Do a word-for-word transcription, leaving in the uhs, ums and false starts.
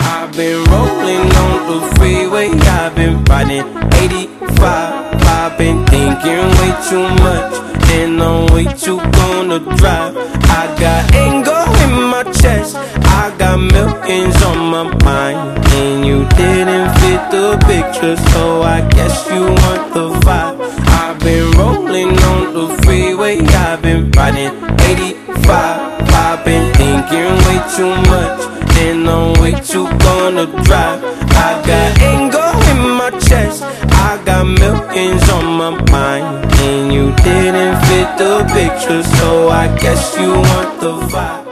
I've been rolling on the freeway, I've been riding eighty-five. I've been thinking way too much, and I'm way too gonna drive. I got anger in my chest, I got millions on my mind, and you didn't fit the picture, so I guess you want the vibe. I've been rolling on the freeway, I've been riding eighty-five. I've been thinking way too much, and I'm way too gonna drive. I got anger in my chest, I got millions on my mind, and you didn't fit the picture, so I guess you want the vibe.